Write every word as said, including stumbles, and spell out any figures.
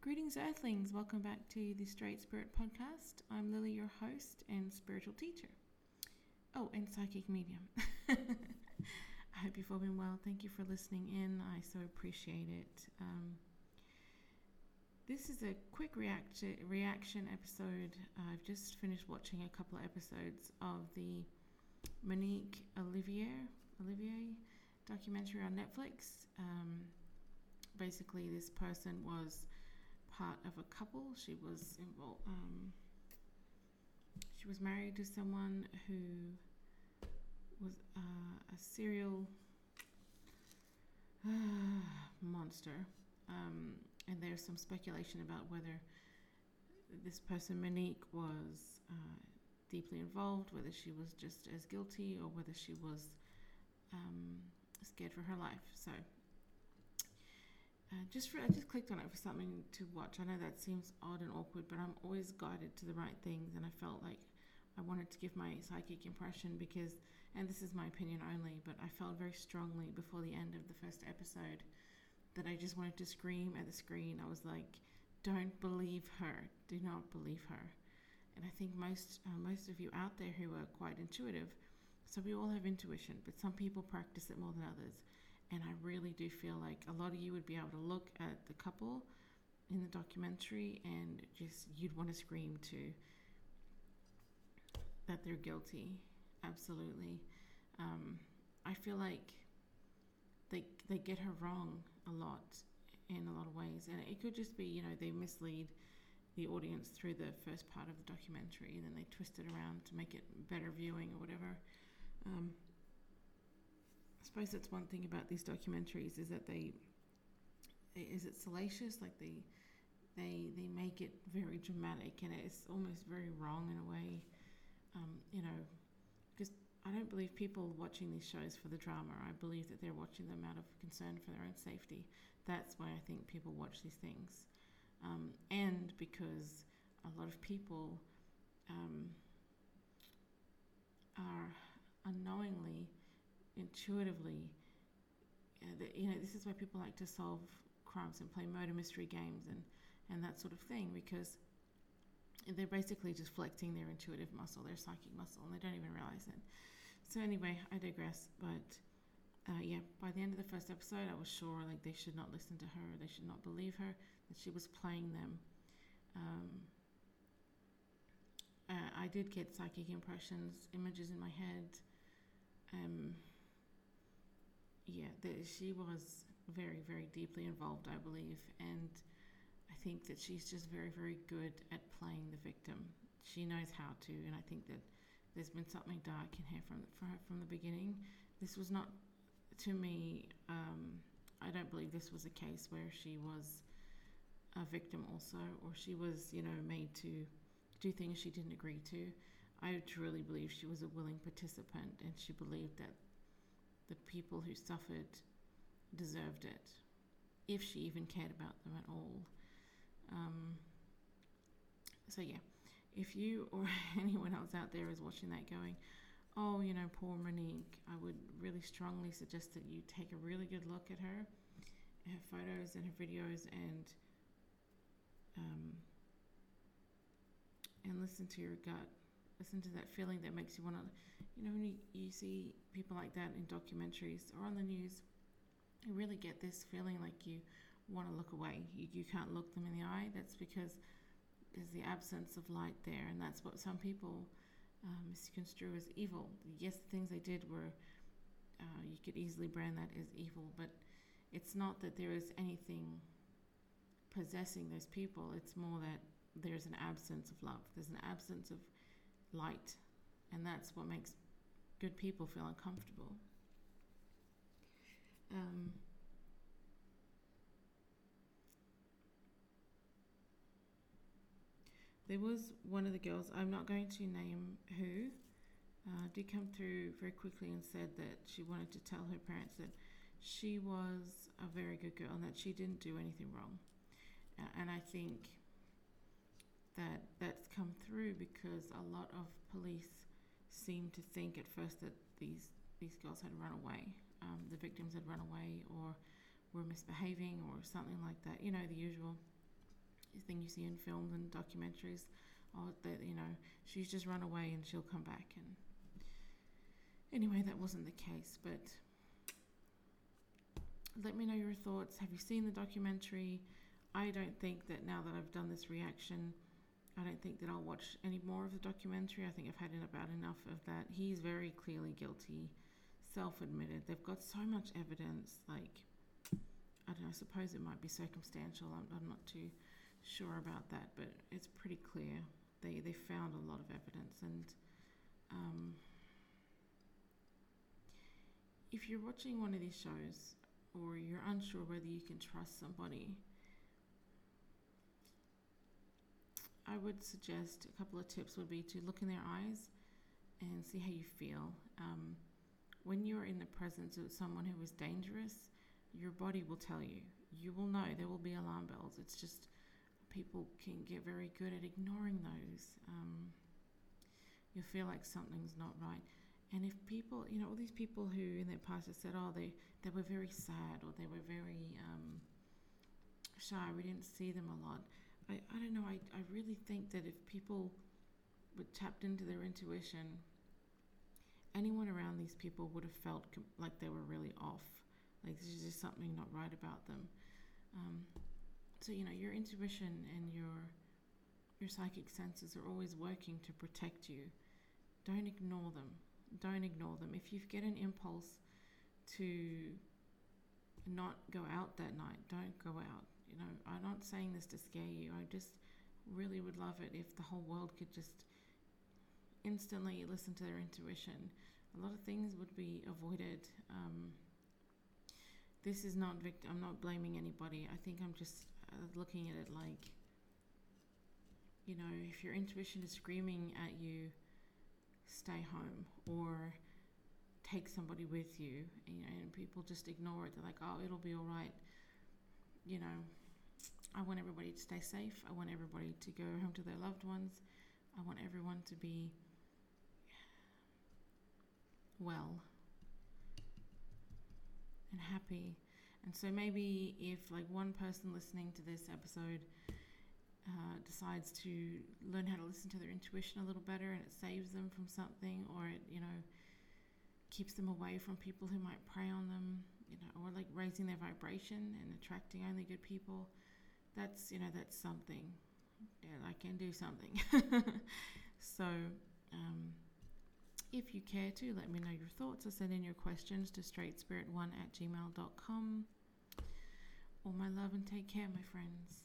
Greetings, Earthlings. Welcome back to the Straight Spirit Podcast. I'm Lily, your host and spiritual teacher. Oh, and psychic medium. I hope you've all been well. Thank you for listening in. I so appreciate it. Um, this is a quick reaction reaction episode. I've just finished watching a couple of episodes of the Monique Olivier Olivier documentary on Netflix. Um, basically, this person was part of a couple. She was involved. Um, she was married to someone who was uh, a serial uh, monster, um, and there's some speculation about whether this person Monique was uh, deeply involved, whether she was just as guilty, or whether she was um, scared for her life. So. Uh, just for, I just clicked on it for something to watch. I know that seems odd and awkward, but I'm always guided to the right things, and I felt like I wanted to give my psychic impression because, and this is my opinion only, but I felt very strongly before the end of the first episode that I just wanted to scream at the screen. I was like, don't believe her. Do not believe her. And I think most, uh, most of you out there who are quite intuitive, so we all have intuition, but some people practice it more than others. And I really do feel like a lot of you would be able to look at the couple in the documentary and just, you'd want to scream too that they're guilty. Absolutely. Um, I feel like they they get her wrong a lot in a lot of ways. And it could just be, you know, they mislead the audience through the first part of the documentary, and then they twist it around to make it better viewing or whatever. Um, I suppose that's one thing about these documentaries is that they, is it salacious? Like they, they, they make it very dramatic, and it's almost very wrong in a way. Um, you know, because I don't believe people watching these shows for the drama. I believe that they're watching them out of concern for their own safety. That's why I think people watch these things, um, and because a lot of people um, are unknowingly. Intuitively, uh, the, you know, this is why people like to solve crimes and play murder mystery games and, and that sort of thing, because they're basically just flexing their intuitive muscle, their psychic muscle, and they don't even realize it. So anyway, I digress. But uh, yeah, by the end of the first episode, I was sure like they should not listen to her, they should not believe her, that she was playing them. Um, uh, I did get psychic impressions, images in my head. Um, Yeah, the, she was very, very deeply involved, I believe, and I think that she's just very, very good at playing the victim. She knows how to, and I think that there's been something dark in her from for her from the beginning. This was not, to me, um, I don't believe this was a case where she was a victim also, or she was, you know, made to do things she didn't agree to. I truly believe she was a willing participant, and she believed that the people who suffered deserved it, if she even cared about them at all. Um, so yeah, if you or anyone else out there is watching that going, oh, you know, poor Monique, I would really strongly suggest that you take a really good look at her, her photos and her videos, and um, and listen to your gut. Listen to that feeling that makes you want to, you know, when you, you see people like that in documentaries or on the news, you really get this feeling like you want to look away. You, you can't look them in the eye. That's because there's the absence of light there, and that's what some people uh, misconstrue as evil. Yes, the things they did were, uh, you could easily brand that as evil, but it's not that there is anything possessing those people. It's more that there's an absence of love. There's an absence of light, and that's what makes good people feel uncomfortable. Um, there was one of the girls, I'm not going to name who, uh, did come through very quickly and said that she wanted to tell her parents that she was a very good girl and that she didn't do anything wrong. Uh, and I think that that's come through because a lot of police seem to think at first that these these girls had run away, um, the victims had run away or were misbehaving or something like that, you know, the usual. thing you see in films and documentaries. Oh, that, you know, she's just run away and she'll come back. And anyway, that wasn't the case. But let me know your thoughts. Have you seen the documentary? I don't think that now that I've done this reaction, I don't think that I'll watch any more of the documentary. I think I've had about enough of that. He's very clearly guilty, self-admitted. They've got so much evidence, like, I don't know, I suppose it might be circumstantial. I'm, I'm not too sure about that, but it's pretty clear. They they found a lot of evidence. And um, if you're watching one of these shows or you're unsure whether you can trust somebody, I would suggest a couple of tips would be to look in their eyes and see how you feel. Um, when you're in the presence of someone who is dangerous, your body will tell you. You will know. There will be alarm bells. It's just people can get very good at ignoring those. Um, you'll feel like something's not right. And if people, you know, all these people who in their past have said, oh, they, they were very sad or they were very um, shy, we didn't see them a lot. I, I don't know, I, I really think that if people were tapped into their intuition, anyone around these people would have felt com- like they were really off. Like there's just something not right about them. Um, so, you know, your intuition and your your psychic senses are always working to protect you. Don't ignore them. Don't ignore them. If you get an impulse to not go out that night, don't go out. You know, I'm not saying this to scare you. I just really would love it if the whole world could just instantly listen to their intuition. A lot of things would be avoided. Um, this is not vict- I'm not blaming anybody. I think I'm just uh, looking at it like, you know, if your intuition is screaming at you, stay home or take somebody with you. You know, and people just ignore it. They're like, oh, it'll be all right. You know, I want everybody to stay safe. I want everybody to go home to their loved ones. I want everyone to be well and happy. And so maybe if like one person listening to this episode uh, decides to learn how to listen to their intuition a little better and it saves them from something, or it, you know, keeps them away from people who might prey on them, you know, or like raising their vibration and attracting only good people, that's, you know, that's something. Yeah, I can do something. So, um, if you care to, let me know your thoughts or send in your questions to straight spirit one at gmail dot com. All my love and take care, my friends.